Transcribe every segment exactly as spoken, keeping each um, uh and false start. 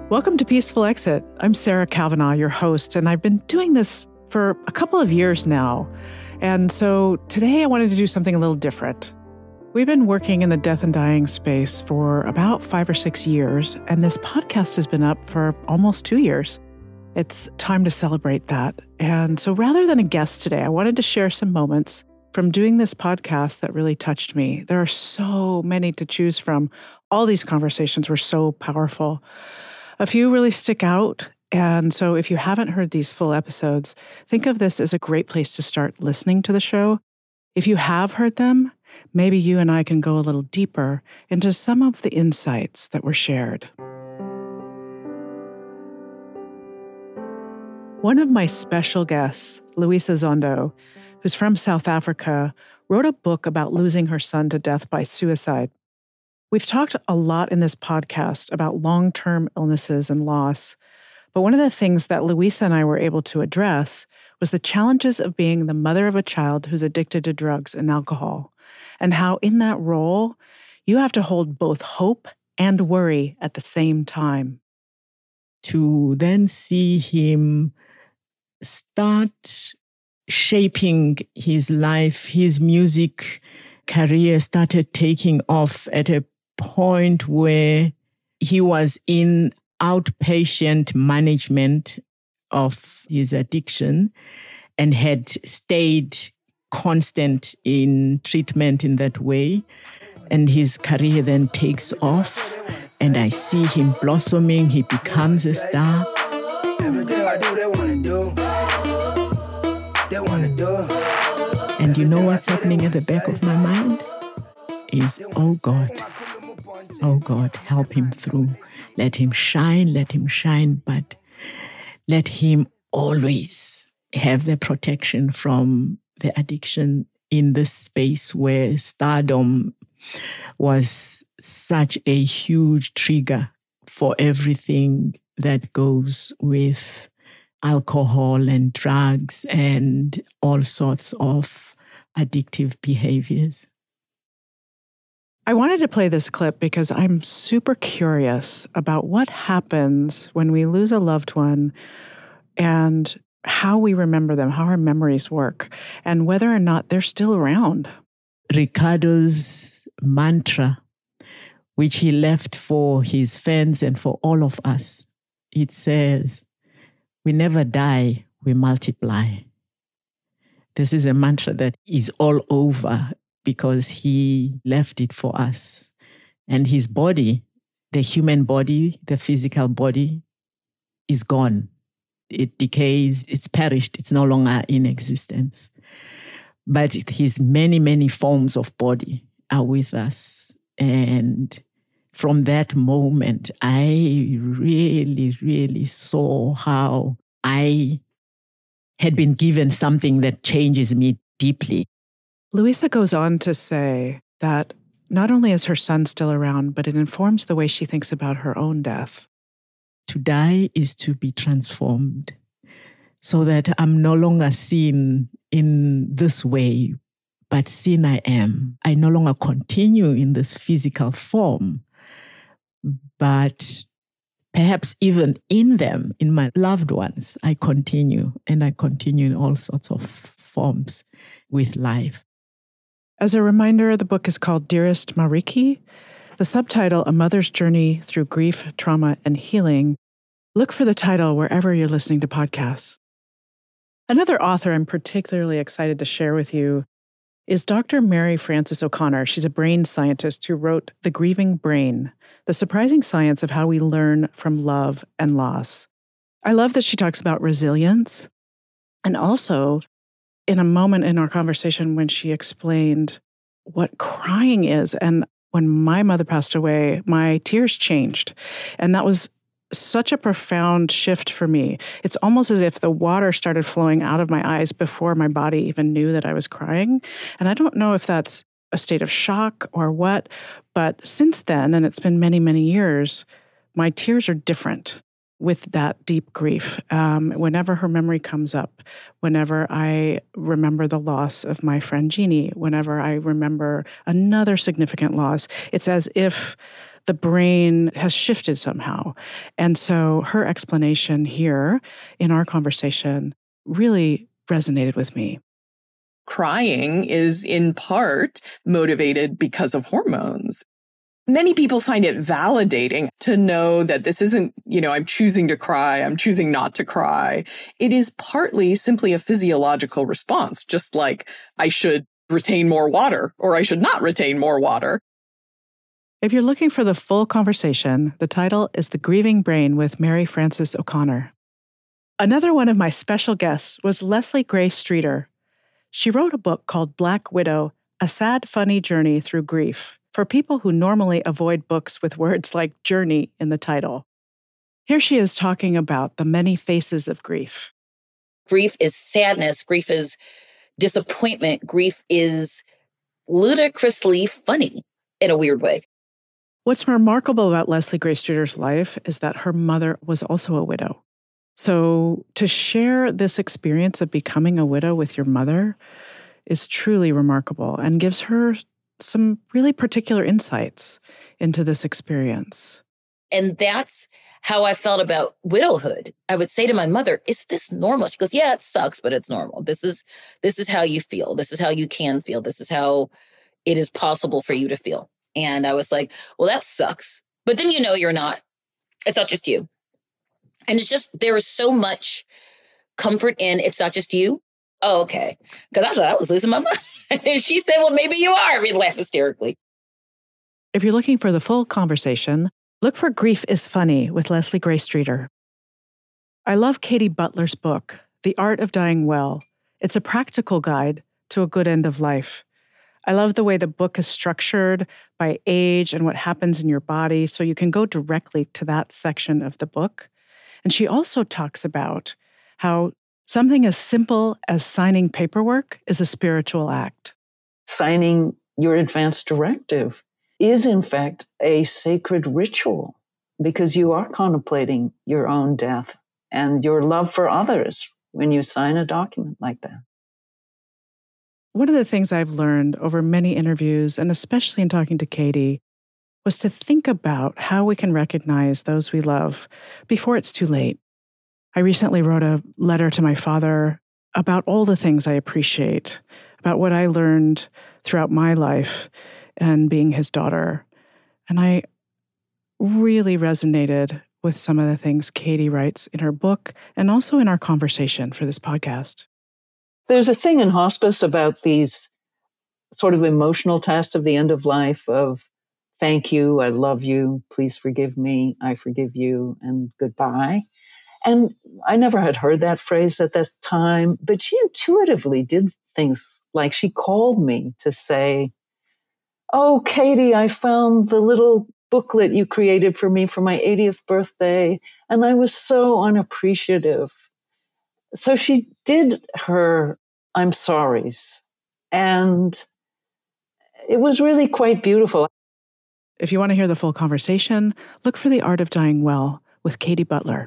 Welcome to Peaceful Exit. I'm Sarah Kavanagh, your host, and I've been doing this for a couple of years now. And so today I wanted to do something a little different. We've been working in the death and dying space for about five or six years, and this podcast has been up for almost two years. It's time to celebrate that. And so rather than a guest today, I wanted to share some moments from doing this podcast that really touched me. There are so many to choose from. All these conversations were so powerful. A few really stick out. And so if you haven't heard these full episodes, think of this as a great place to start listening to the show. If you have heard them, maybe you and I can go a little deeper into some of the insights that were shared. One of my special guests, Luisa Zondo, who's from South Africa, wrote a book about losing her son to death by suicide. We've talked a lot in this podcast about long-term illnesses and loss, but one of the things that Luisa and I were able to address was the challenges of being the mother of a child who's addicted to drugs and alcohol, and how in that role, you have to hold both hope and worry at the same time. To then see him start shaping his life, his music career started taking off at a point where he was in outpatient management of his addiction and had stayed constant in treatment in that way. And his career then takes off, and I see him blossoming. He becomes a star. Everything I do, they want to do. They want to do. And you know what's happening at the back of my mind? Is, oh God, oh God, help him through. Let him shine, let him shine, but let him always have the protection from the addiction in this space where stardom was such a huge trigger for everything that goes with alcohol and drugs and all sorts of addictive behaviors. I wanted to play this clip because I'm super curious about what happens when we lose a loved one and how we remember them, how our memories work, and whether or not they're still around. Ricardo's mantra, which he left for his fans and for all of us, it says, we never die, we multiply. This is a mantra that is all over because he left it for us. And his body, the human body, the physical body, is gone. It decays, it's perished, it's no longer in existence. But his many, many forms of body are with us. And from that moment, I really, really saw how I had been given something that changes me deeply. Luisa goes on to say that not only is her son still around, but it informs the way she thinks about her own death. To die is to be transformed so that I'm no longer seen in this way, but seen I am. I no longer continue in this physical form, but perhaps even in them, in my loved ones, I continue, and I continue in all sorts of forms with life. As a reminder, the book is called Dearest Mariki. The subtitle, A Mother's Journey Through Grief, Trauma, and Healing. Look for the title wherever you're listening to podcasts. Another author I'm particularly excited to share with you is Doctor Mary Frances O'Connor. She's a brain scientist who wrote The Grieving Brain, The Surprising Science of How We Learn from Love and Loss. I love that she talks about resilience, and also in a moment in our conversation when she explained what crying is. And when my mother passed away, my tears changed. And that was such a profound shift for me. It's almost as if the water started flowing out of my eyes before my body even knew that I was crying. And I don't know if that's a state of shock or what, but since then, and it's been many, many years, my tears are different with that deep grief. Um, whenever her memory comes up, whenever I remember the loss of my friend Jeannie, whenever I remember another significant loss, it's as if the brain has shifted somehow. And so her explanation here in our conversation really resonated with me. Crying is in part motivated because of hormones. Many people find it validating to know that this isn't, you know, I'm choosing to cry, I'm choosing not to cry. It is partly simply a physiological response, just like I should retain more water or I should not retain more water. If you're looking for the full conversation, the title is The Grieving Brain with Mary Frances O'Connor. Another one of my special guests was Leslie Gray Streeter. She wrote a book called Black Widow, A Sad, Funny Journey Through Grief, for people who normally avoid books with words like journey in the title. Here she is talking about the many faces of grief. Grief is sadness. Grief is disappointment. Grief is ludicrously funny in a weird way. What's remarkable about Leslie Gray Streeter's life is that her mother was also a widow. So to share this experience of becoming a widow with your mother is truly remarkable and gives her some really particular insights into this experience. And that's how I felt about widowhood. I would say to my mother, is this normal? She goes, yeah, it sucks, but it's normal. This is, this is how you feel. This is how you can feel. This is how it is possible for you to feel. And I was like, well, that sucks. But then, you know, you're not, it's not just you. And it's just, there is so much comfort in it's not just you. Oh, okay. Because I thought I was losing my mind. And she said, well, maybe you are. We laugh hysterically. If you're looking for the full conversation, look for Grief is Funny with Leslie Gray Streeter. I love Katie Butler's book, The Art of Dying Well. It's a practical guide to a good end of life. I love the way the book is structured by age and what happens in your body, so you can go directly to that section of the book. And she also talks about how something as simple as signing paperwork is a spiritual act. Signing your advance directive is, in fact, a sacred ritual because you are contemplating your own death and your love for others when you sign a document like that. One of the things I've learned over many interviews, and especially in talking to Katie, was to think about how we can recognize those we love before it's too late. I recently wrote a letter to my father about all the things I appreciate, about what I learned throughout my life and being his daughter. And I really resonated with some of the things Katie writes in her book and also in our conversation for this podcast. There's a thing in hospice about these sort of emotional tests of the end of life of thank you, I love you, please forgive me, I forgive you, and goodbye. And I never had heard that phrase at that time, but she intuitively did things like she called me to say, oh, Katie, I found the little booklet you created for me for my eightieth birthday, and I was so unappreciative. So she did her I'm sorry's, and it was really quite beautiful. If you want to hear the full conversation, look for The Art of Dying Well with Katie Butler.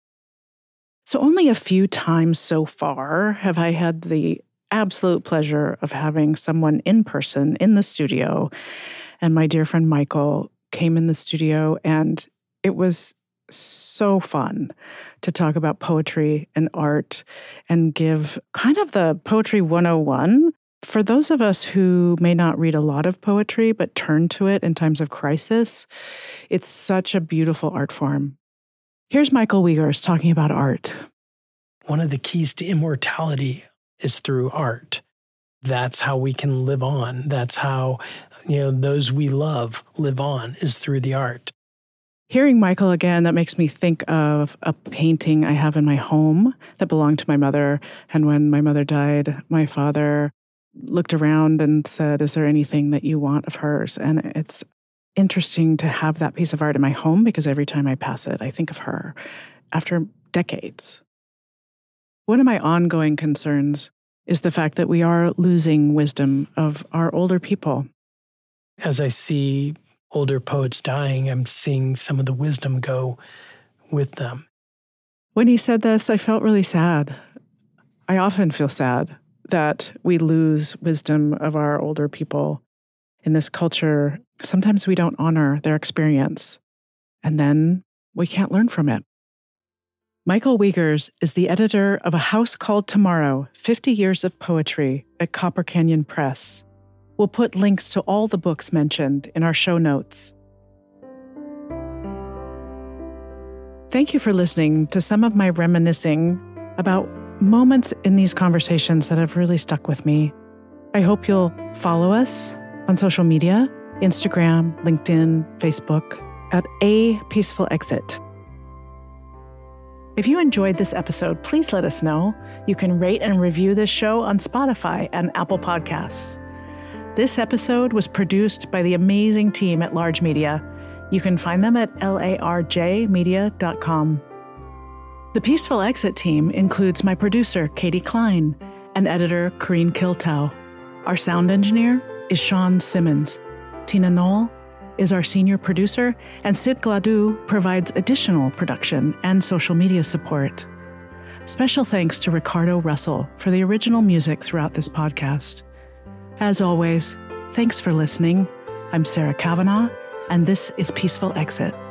So only a few times so far have I had the absolute pleasure of having someone in person in the studio. And my dear friend Michael came in the studio, and it was so fun to talk about poetry and art and give kind of the Poetry one oh one. For those of us who may not read a lot of poetry but turn to it in times of crisis, it's such a beautiful art form. Here's Michael Wiegers talking about art. One of the keys to immortality is through art. That's how we can live on. That's how, you know, those we love live on, is through the art. Hearing Michael again, that makes me think of a painting I have in my home that belonged to my mother. And when my mother died, my father looked around and said, is there anything that you want of hers? And it's interesting to have that piece of art in my home because every time I pass it, I think of her after decades. One of my ongoing concerns is the fact that we are losing wisdom of our older people. As I see older poets dying, I'm seeing some of the wisdom go with them. When he said this, I felt really sad. I often feel sad that we lose wisdom of our older people. in this culture, sometimes we don't honor their experience, and then we can't learn from it. Michael Wiegers is the editor of A House Called Tomorrow, fifty Years of Poetry at Copper Canyon Press. We'll put links to all the books mentioned in our show notes. Thank you for listening to some of my reminiscing about moments in these conversations that have really stuck with me. I hope you'll follow us on social media, Instagram, LinkedIn, Facebook, at A Peaceful Exit. If you enjoyed this episode, please let us know. You can rate and review this show on Spotify and Apple Podcasts. This episode was produced by the amazing team at Large Media. You can find them at larj media dot com. The Peaceful Exit team includes my producer, Katie Klein, and editor, Corrine Kiltow. Our sound engineer is Sean Simmons. Tina Knoll is our senior producer, and Sid Gladue provides additional production and social media support. Special thanks to Ricardo Russell for the original music throughout this podcast. As always, thanks for listening. I'm Sarah Kavanaugh, and this is Peaceful Exit.